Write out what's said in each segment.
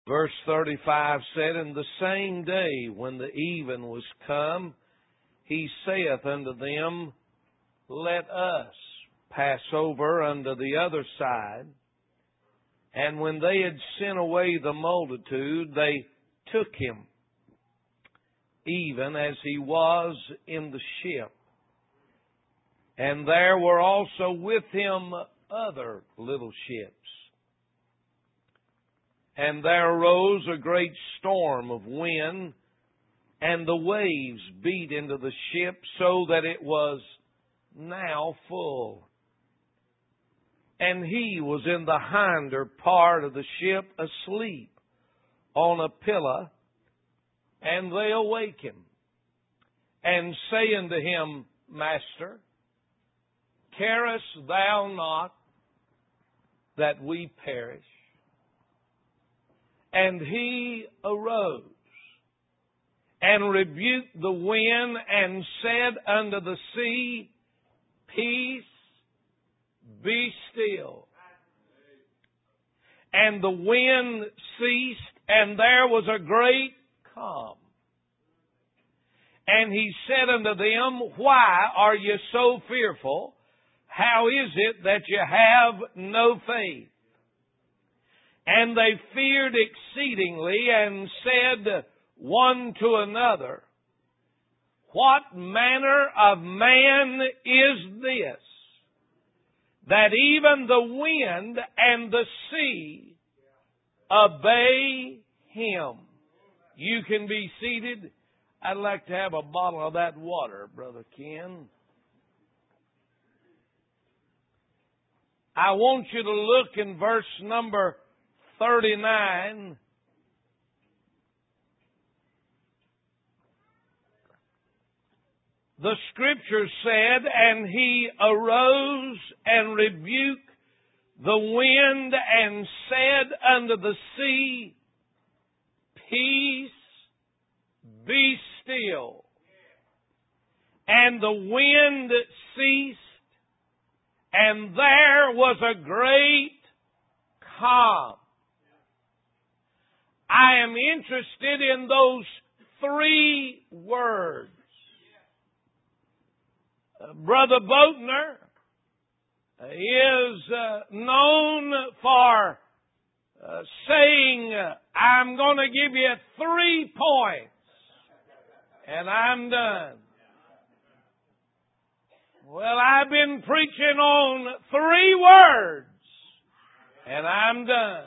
Verse 35 said, "And the same day when the even was come, he saith unto them, Let us pass over unto the other side. And when they had sent away the multitude, they took him, even as he was in the ship. And there were also with him other little ships. And there arose a great storm of wind, and the waves beat into the ship, so that it was now full. And he was in the hinder part of the ship, asleep on a pillow. And they awake him, and say unto him, Master, carest thou not that we perish? And he arose and rebuked the wind and said unto the sea, Peace, be still. And the wind ceased, and there was a great calm. And he said unto them, Why are you so fearful? How is it that you have no faith? And they feared exceedingly, and said one to another, What manner of man is this, that even the wind and the sea obey him? You can be seated. I'd like to have a bottle of that water, Brother Ken. I want you to look in verse number 39. The Scripture said, And he arose and rebuked the wind and said unto the sea, Peace, be still. And the wind ceased, and there was a great calm. I am interested in those three words. Brother Boatner is known for saying, I'm going to give you 3 points, and I'm done. Well, I've been preaching on 3 words, and I'm done.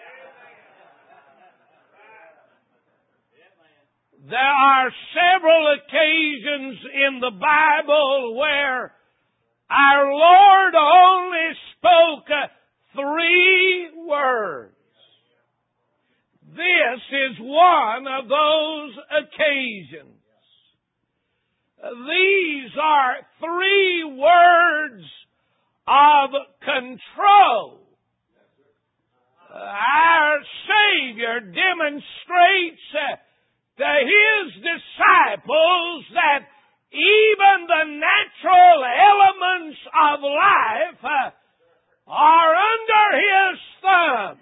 There are several occasions in the Bible where our Lord only spoke 3 words. This is one of those occasions. These are 3 words of control. Our Savior demonstrates to His disciples that even the natural elements of life are under His thumb.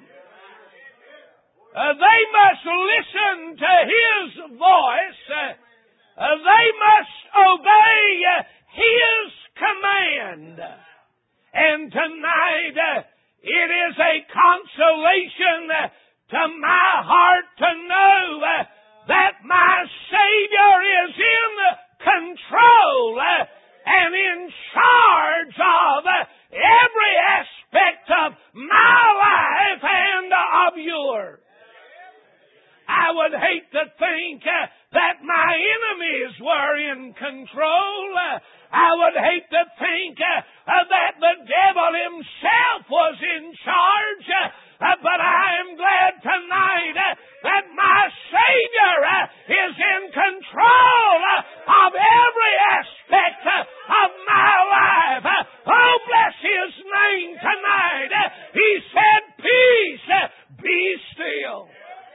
They must listen to His voice. They must obey His command. And tonight, it is a consolation to my heart to know that my Savior is in control and in charge of every aspect of my life and of yours. I would hate to think that my enemies were in control. I would hate to think that the devil himself was in charge. But I am glad tonight that my Savior is in control of every aspect of my life. Oh, bless His name tonight. He said, Peace, be still.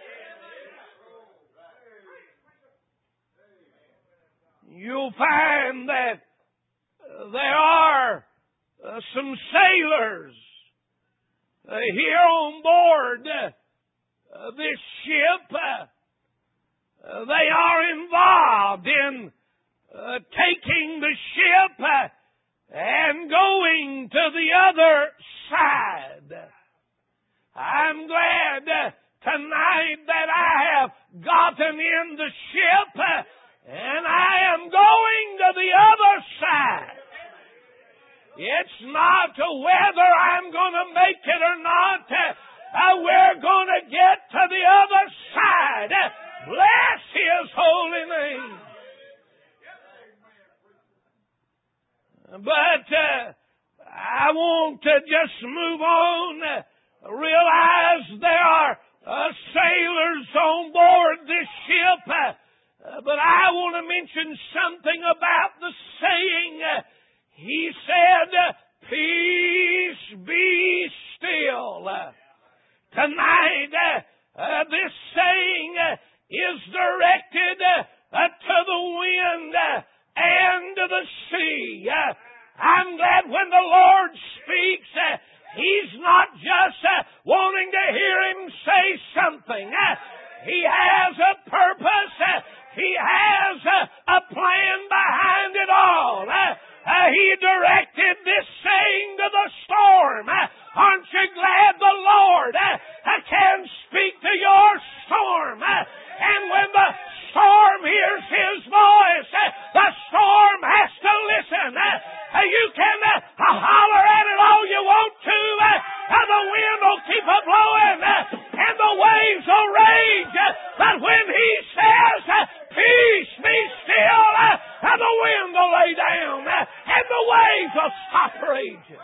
You'll find that there are some sailors here on board this ship, they are involved in taking the ship and going to the other side. I'm glad tonight that I have gotten in the ship and I am going to the other side. It's not whether I'm going to make it or not. We're going to get to the other side. Bless His holy name. But I want to just move on. Realize there are sailors on board this ship. But I want to mention something about the saying. He said, "Peace, be still." Tonight, this saying is directed to the wind and to the sea. I'm glad when the Lord speaks, He's not just wanting to hear Him say something. He has a purpose. He has a plan behind it all. He directed this saying to the storm. Aren't you glad the Lord can speak to your storm? And when the storm hears His voice, the storm has to listen. You can holler at it all you want to. The wind will keep blowing and the waves will rage. But when He says, "Peace, be still," the wind will lay down and the waves will stop raging.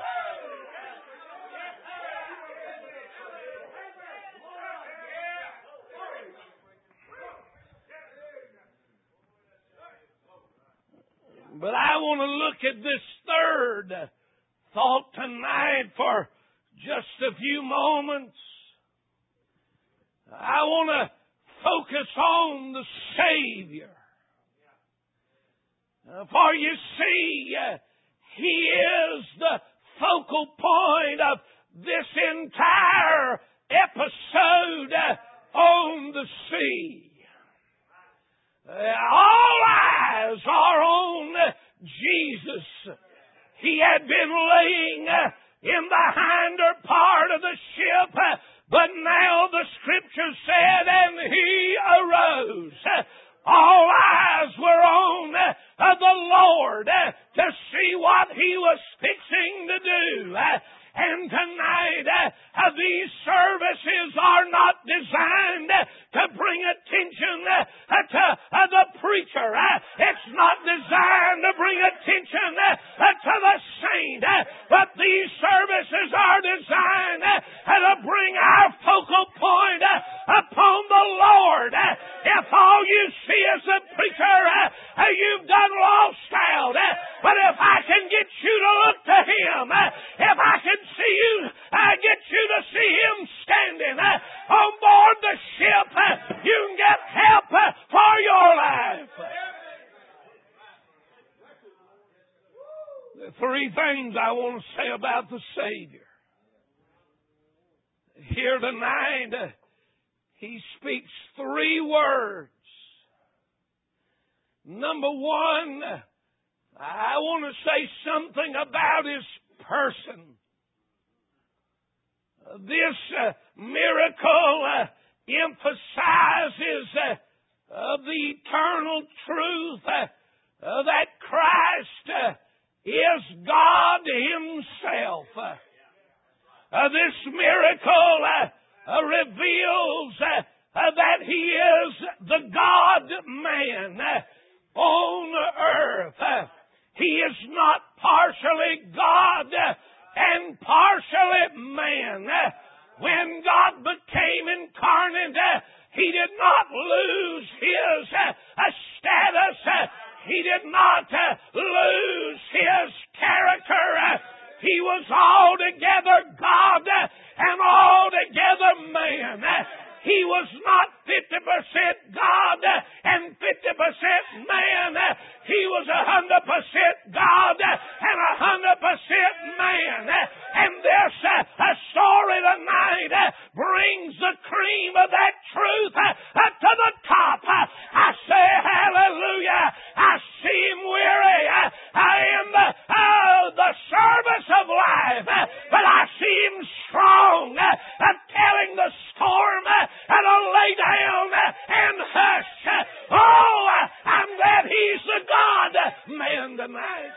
But I want to look at this third thought tonight for just a few moments. I want to focus on the Savior. For you see, He is the focal point of this entire episode on the sea. All eyes are on Jesus. He had been laying in the hinder part of the ship, but now the Scripture said, and He arose. All eyes were on the Lord to see what He was fixing to do. And tonight, these services are not designed to bring attention to the preacher. It's not designed to bring attention to the saint. But these services are designed to bring our focal point upon the Lord. If all you see is the preacher, you've done lost out. But if I can get you to look to Him, if I can see you, get you to see Him standing on board the ship, you can get help for your life. There are three things I want to say about the Savior. Here tonight, He speaks three words. Number one, I want to say something about His person. This miracle emphasizes the eternal truth that Christ is God Himself. This miracle reveals that He is the God-man on earth. He is not partially God and partially man. When God became incarnate, He did not lose His status. He did not lose His character. He was altogether God and altogether man. He was not not 50% God and 50% man. He was 100% God and 100% man. And this story tonight brings the cream of that truth to the top. I say hallelujah. I see him weary in the service of life, but I see him strong, telling the storm to lay down and hush. Oh, I'm glad he's the God-man tonight.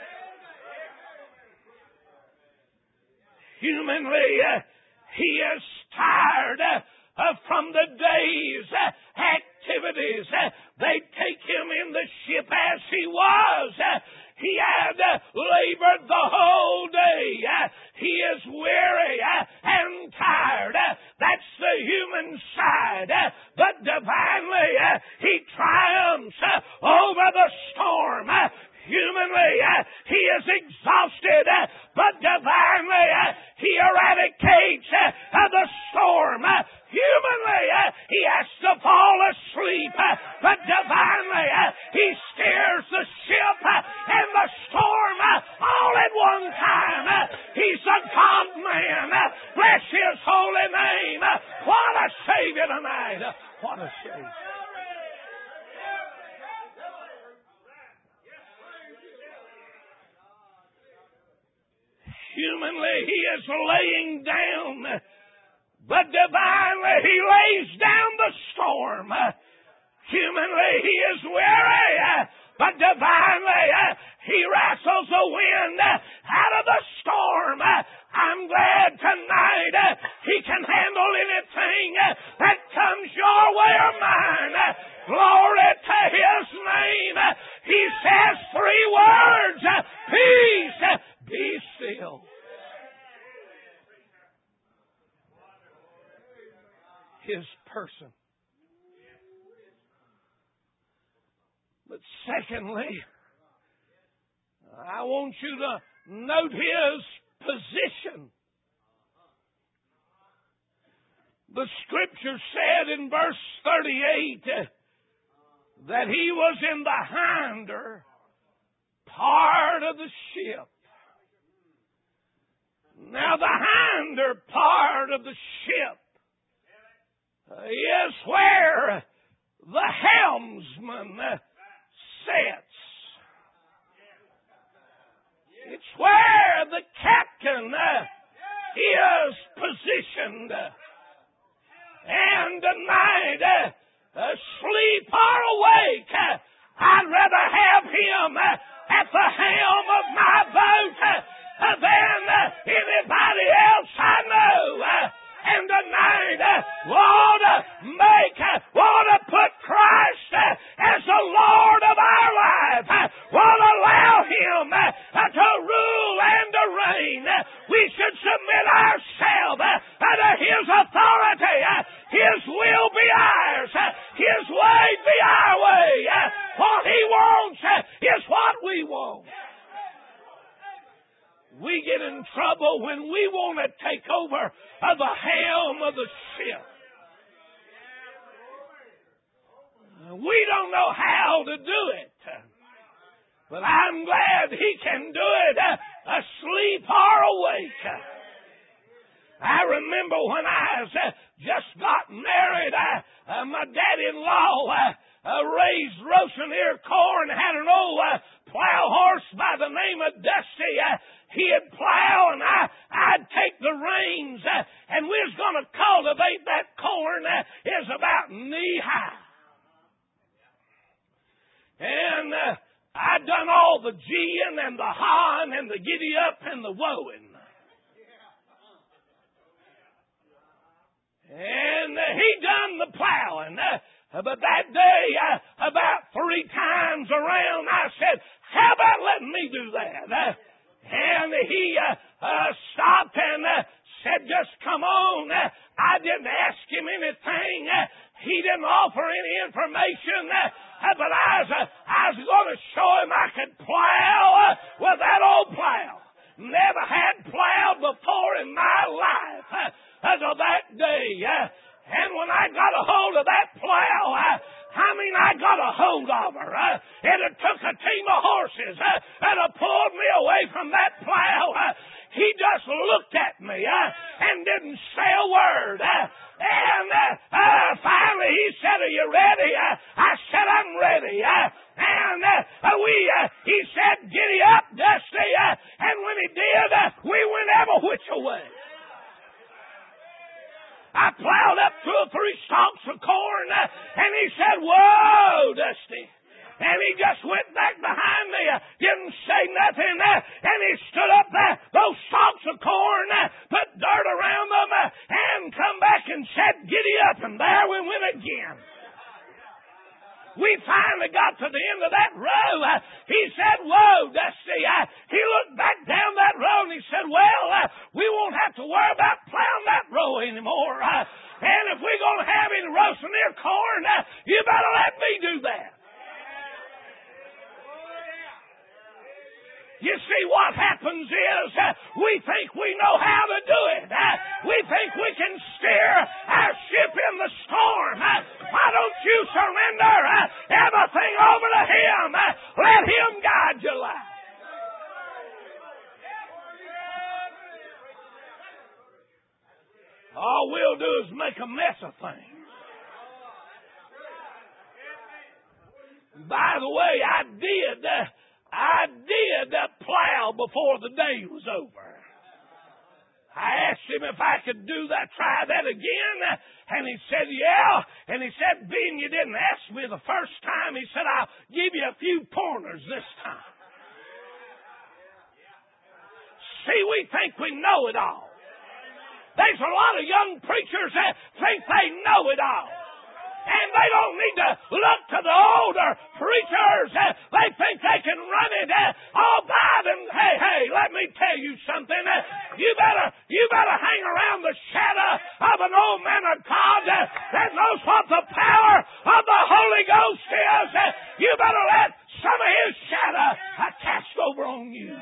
Humanly, he is tired from the day's activities. They take him in the ship as he was. He had labored the whole day. He is weary and tired. That's the human side. But divinely, he triumphs over the storm. Humanly, he is exhausted, but divinely, he eradicates the storm. Humanly, he has to fall asleep, but divinely, he steers the ship and the storm all at one time. He's a God-man. Bless his holy name. What a Savior tonight. What a Savior. Humanly, he is laying down, but divinely, he lays down the storm. Humanly, he is weary, but divinely, he wrestles the wind out of the storm. I'm glad tonight he can handle anything that comes your way or mine. Glory to his name. He says 3 words: peace, be still. His person. But secondly, I want you to note his position. The scripture said in verse 38 that he was in the hinder part of the ship. Now, the hinder part of the ship is where the helmsman sits. It's where the captain is positioned. And tonight, asleep or awake, I'd rather have him at the helm of my boat than anybody else I know. And tonight, want to put Christ as the Lord of our life. Want to allow him to rule and to reign. We should submit ourselves to his authority. His will be ours. His way be our way. What he wants is what we want. We get in trouble when we want to take over the helm of the ship. We don't know how to do it. But I'm glad he can do it asleep or awake. I remember when I just got married, my daddy-in-law raised roasting ear corn, had an old plow horse by the name of Dusty. He'd plow and I'd take the reins, and we was going to cultivate that corn is about knee high. And I'd done all the geeing and the hawing and the giddy up and the woeing. And he done the plowing. But that day, about 3 times around, I said, how about letting me do that? And he stopped and said, just come on. I didn't ask him anything. He didn't offer any information. But I was going to show him I could plow with that old plow. Never had plowed before in my life until that day. And when I got a hold of of her. It had took a team of horses and pulled me away from that plow. He just looked at me and didn't say a word. And finally he said, "Are you ready?" I said, "I'm ready." He said, "Giddy up, Dusty." And when he did, we went every which way. I plowed up 2 or 3 stalks of corn, and he said, "Whoa, Dusty." And he just went back behind me, didn't say nothing, and he stood up there, those stalks of corn, put dirt around them, and come back and said, "Giddy up," and there we went again. We finally got to the end of that row. He said, "Whoa, Dusty." He looked back down that row and he said, "Well, we won't have to worry about plowing that row anymore. And if we're going to have any roasting their corn, you better let me do that." You see, what happens is we think we know how to do it. We think we can steer our ship in the storm. Why don't you surrender everything over to Him? Let Him guide your life. All we'll do is make a mess of things. By the way, I did plow before the day was over. I asked him if I could try that again, and he said, "Yeah." And he said, "Being you didn't ask me the first time," he said, "I'll give you a few pointers this time." See, we think we know it all. There's a lot of young preachers that think they know it all. And they don't need to look to the older preachers. They think they can run it all by them. Hey, let me tell you something. You better hang around the shadow of an old man of God that knows what the power of the Holy Ghost is. You better let some of His shadow cast over on you.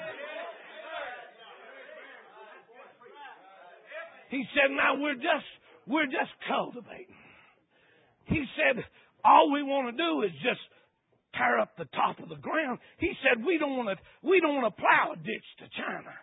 He said, "Now we're just cultivating." He said, "All we want to do is just tear up the top of the ground." He said, we don't want to plow a ditch to China."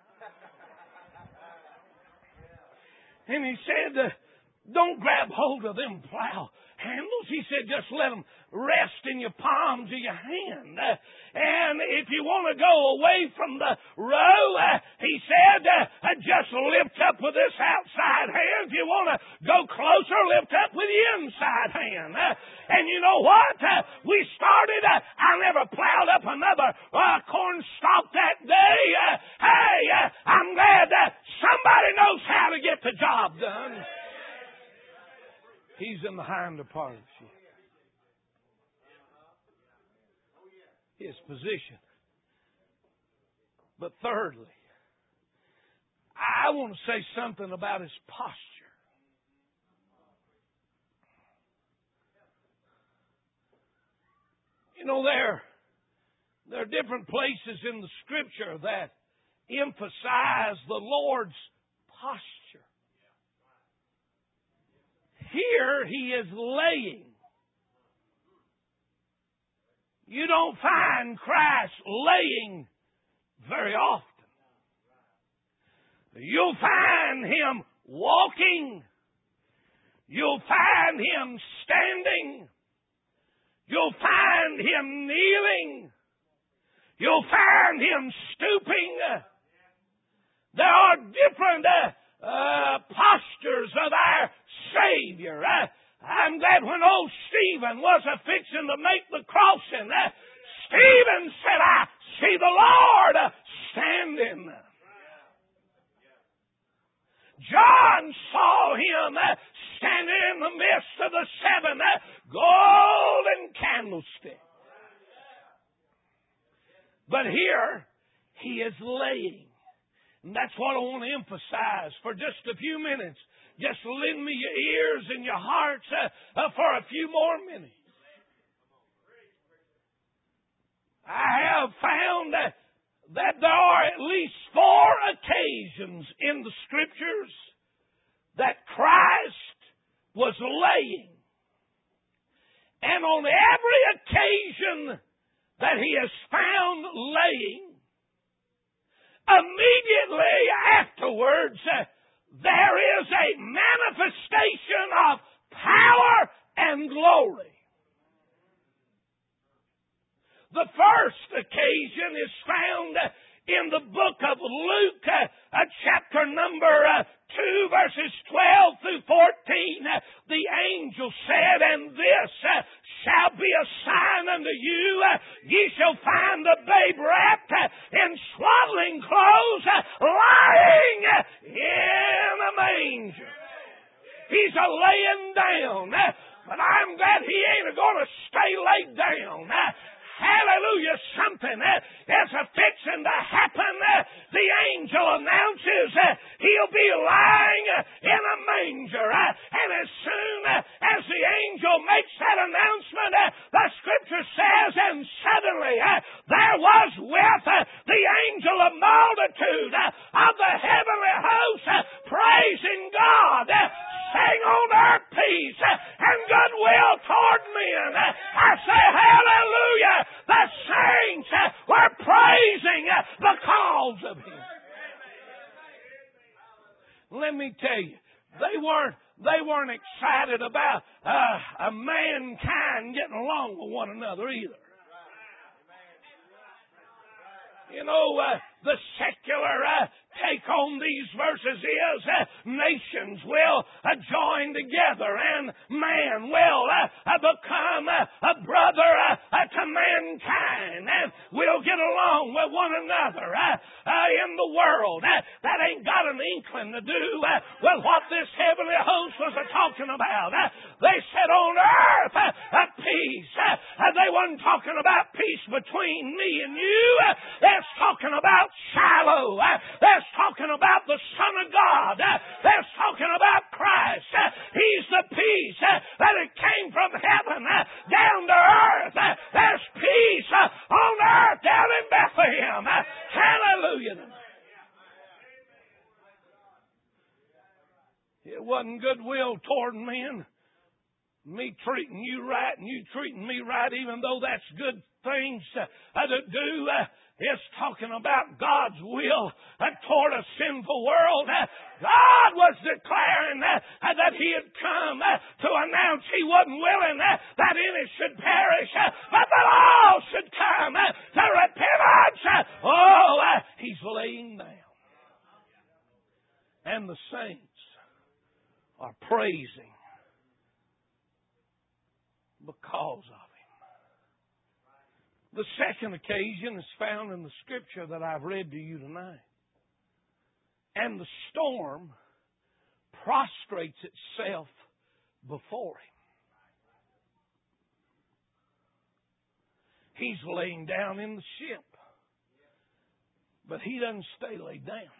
And he said, "Don't grab hold of them plow handles." He said, "Just let them rest in your palms of your hand. And if you want to go away from the row," he said, "just lift up with this outside hand. If you want to go closer, lift up with the inside hand." And you know what? We started. I never plowed up another corn stalk that day. I'm glad that somebody knows how to get the job done. He's in the hinder part of the ship. His position. But thirdly, I want to say something about his posture. You know, there are different places in the Scripture that emphasize the Lord's posture. Here he is laying. You don't find Christ laying very often. You'll find Him walking. You'll find Him standing. You'll find Him kneeling. You'll find Him stooping. There are different postures of our Savior. I'm glad when old Stephen was fixing to make the crossing, Stephen said, "I see the Lord standing." John saw Him standing in the midst of the 7 golden candlesticks. But here, He is laying. And that's what I want to emphasize for just a few minutes. Just lend me your ears and your hearts for a few more minutes. I have found that there are at least 4 occasions in the Scriptures that Christ was laying. And And on every occasion that he is found laying, immediately afterwards, there is a manifestation of power and glory. The first occasion is found in the book of Luke, chapter number 2, verses 12 through 14. The angel said, "And this shall be a sign unto you. Ye shall find the babe wrapped in swaddling clothes, lying in a manger." He's a-laying down. But I'm glad he ain't going to stay laid down. Hallelujah. Something is a-fixing to happen. The angel announces he'll be lying in a manger. And as soon as the angel makes that announcement, the Scripture says, "And suddenly there was with the angel a multitude of the heavenly hosts praising God, saying on earth peace and goodwill toward men." I say hallelujah. The saints were praising because of him. Let me tell you, they weren't excited about mankind getting along with one another either. You know, the secular take on these verses is nations will join together and man will become a brother to mankind and we'll get along with one another in the world. That ain't got an inkling to do with what this heavenly host was talking about. They said on earth peace. They wasn't talking about peace between me and you. They're talking about Shiloh. They're talking about the Son of God. They're talking about Christ. He's the peace that it came from heaven down to earth. There's peace on earth down in Bethlehem. Hallelujah. It wasn't goodwill toward men. Me treating you right and you treating me right, even though that's good things to do. It's talking about God's will toward a sinful world. God was declaring that He had come to announce He wasn't willing that any should perish, but that all should come to repentance. Oh, He's laying down. And the saints are praising because of Him. The second occasion is found in the Scripture that I've read to you tonight. And the storm prostrates itself before Him. He's laying down in the ship. But He doesn't stay laid down.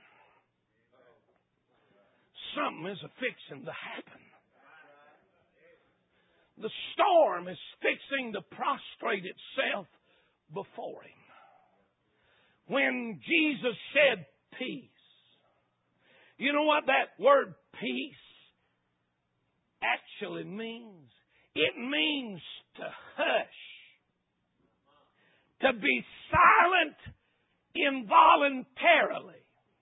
Something is a-fixing to happen. The storm is fixing to prostrate itself before Him. When Jesus said peace, you know what that word peace actually means? It means to hush, to be silent involuntarily.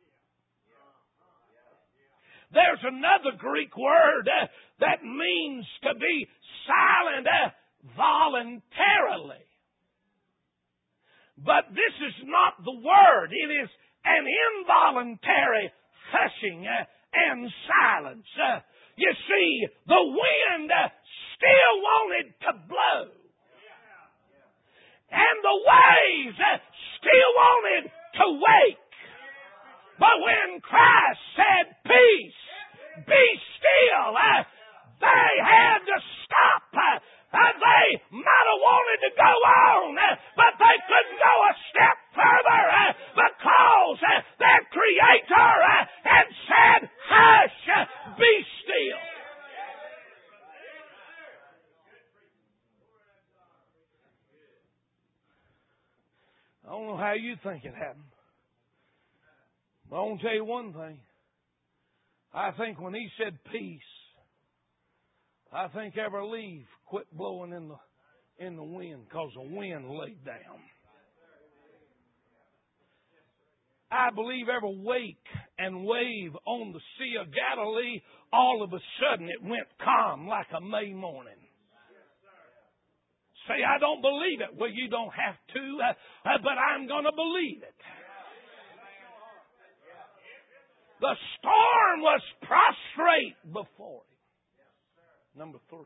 There's another Greek word that means to be silent voluntarily. But this is not the word. It is an involuntary hushing and silence. You see, the wind still wanted to blow. And the waves still wanted to wake. But when Christ said, peace, be still, they had to stop. They might have wanted to go on, but they couldn't go a step further because their Creator had said, hush, be still. I don't know how you think it happened. But I want to tell you one thing. I think when He said peace, I think every leaf quit blowing in the in the wind because the wind laid down. I believe every wake and wave on the Sea of Galilee, all of a sudden it went calm like a May morning. Say, I don't believe it. Well, you don't have to, but I'm going to believe it. The storm was prostrate before him. Number 3.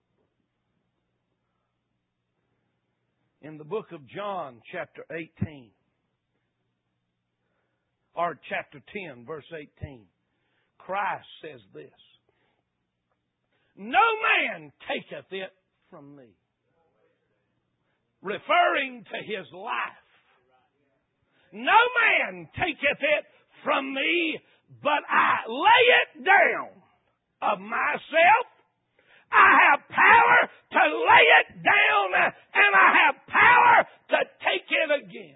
In the book of John, chapter 18, or chapter 10, verse 18, Christ says this, "No man taketh it from me," referring to His life. "No man taketh it from me, but I lay it down of myself. I have power to lay it down, and I have power to take it again."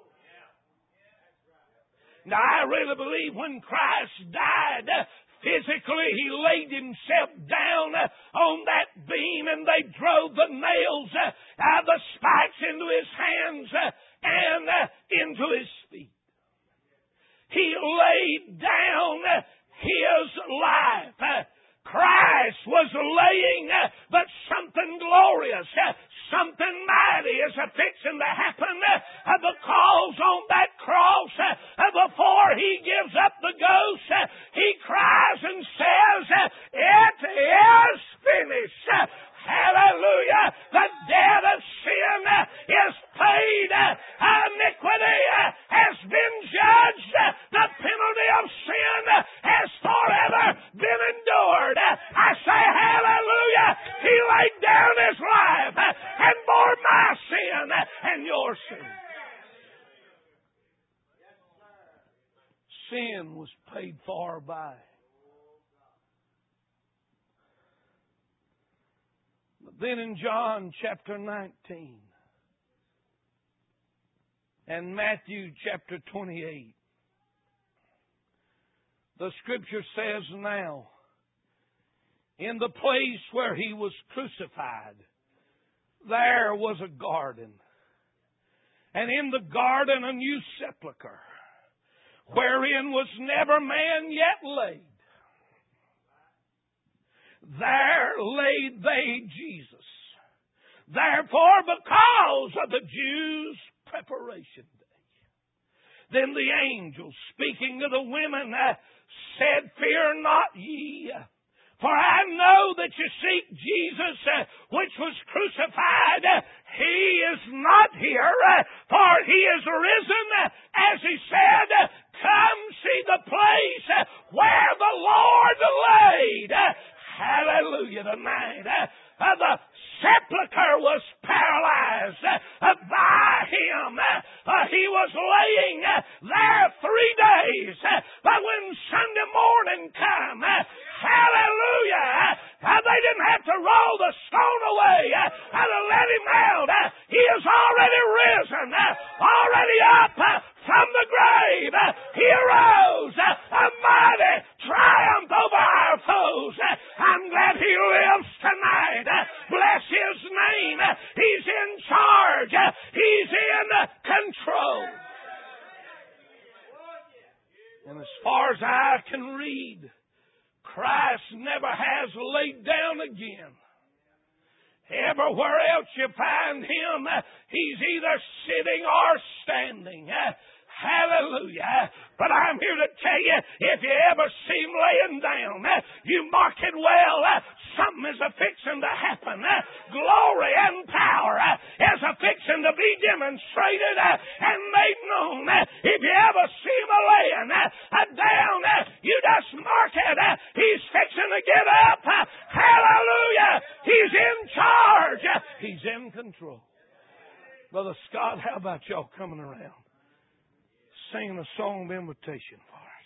Now, I really believe when Christ died, physically He laid Himself down on that beam, and they drove the nails, the spikes into His hands and into His feet. He laid down His life. Christ was laying, but something glorious, something mighty is fixing to happen, because on that cross, before He gives up the ghost, He cries and says, "It is finished." Hallelujah! The debt of sin is paid. Iniquity has been judged. The penalty of sin has forever been endured. I say hallelujah! He laid down His life and bore my sin and your sin. Sin was paid for by. Then in John chapter 19 and Matthew chapter 28, the Scripture says, "Now, in the place where He was crucified, there was a garden, and in the garden a new sepulchre, wherein was never man yet laid. There laid they Jesus. Therefore, because of the Jews' preparation day, then the angel, speaking to the women, said, "Fear not ye, for I know that you seek Jesus, which was crucified. He is not here, for He is risen, as He said. Come see the place where the Lord laid." Hallelujah tonight. The sepulchre was paralyzed by Him. He was laying there 3 days. But when Sunday morning came, hallelujah, they didn't have to roll the stone away and let Him out. He is already risen, already up from the grave. He arose, a mighty triumph over our foes. I'm glad He lives tonight. Bless His name. He's in charge. He's in control. And as far as I can read, Christ never has laid down again. Everywhere else you find Him, He's either sitting or standing. Hallelujah. But I'm here to tell you, if you ever see Him laying down, you mark it well. Something is a-fixing to happen. Glory and power is a-fixing to be demonstrated and made known. If you ever see Him laying down, you just mark it. He's fixing to get up. Hallelujah. He's in charge. He's in control. Brother Scott, how about y'all coming around? Singing a song of invitation for us.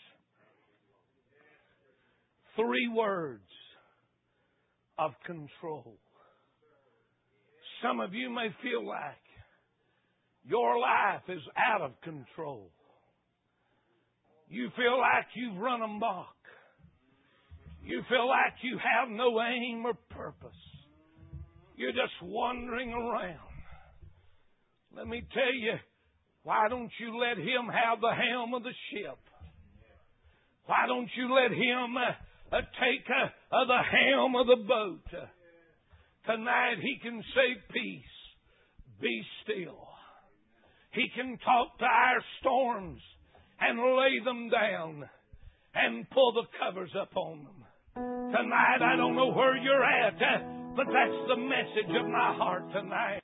3 words of control. Some of you may feel like your life is out of control. You feel like you've run amok. You feel like you have no aim or purpose. You're just wandering around. Let me tell you, why don't you let Him have the helm of the ship? Why don't you let Him take the helm of the boat? Tonight He can say, peace, be still. He can talk to our storms and lay them down and pull the covers up on them. Tonight, I don't know where you're at, but that's the message of my heart tonight.